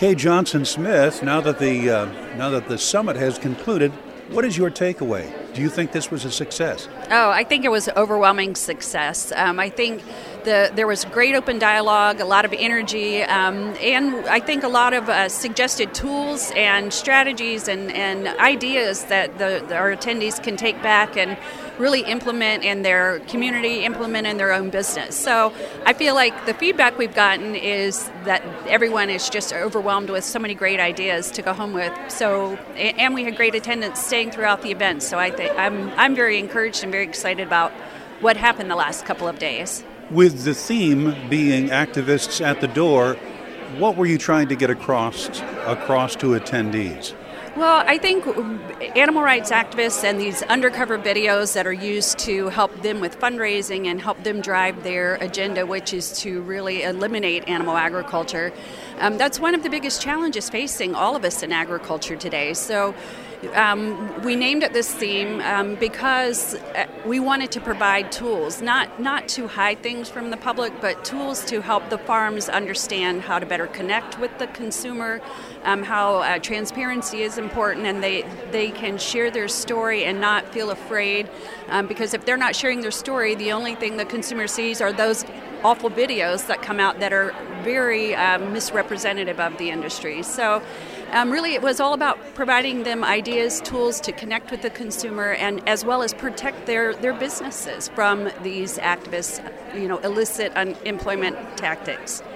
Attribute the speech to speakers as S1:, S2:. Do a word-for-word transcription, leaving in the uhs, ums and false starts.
S1: Kay Johnson Smith, now that the uh, now that the summit has concluded, what is your takeaway? Do you think this was a success?
S2: Oh, I think it was overwhelming success. Um, I think the, there was great open dialogue, a lot of energy, um, and I think a lot of uh, suggested tools and strategies and, and ideas that the, the, our attendees can take back and really implement in their community, implement in their own business. So I feel like the feedback we've gotten is that everyone is just overwhelmed with so many great ideas to go home with. So, and we had great attendance staying throughout the event. So I think I'm I'm very encouraged and very excited about what happened the last couple of days.
S1: With the theme being activists at the door, what were you trying to get across across to attendees?
S2: Well, I think animal rights activists and these undercover videos that are used to help them with fundraising and help them drive their agenda, which is to really eliminate animal agriculture, um, that's one of the biggest challenges facing all of us in agriculture today. So um, we named it this theme um, because we wanted to provide tools, not, not to hide things from the public, but tools to help the farms understand how to better connect with the consumer, um, how uh, transparency is important, and they, they can share their story and not feel afraid, um, because if they're not sharing their story, the only thing the consumer sees are those awful videos that come out that are very um, misrepresentative of the industry. So um, really it was all about providing them ideas, tools to connect with the consumer, and as well as protect their, their businesses from these activists, you know, illicit unemployment tactics.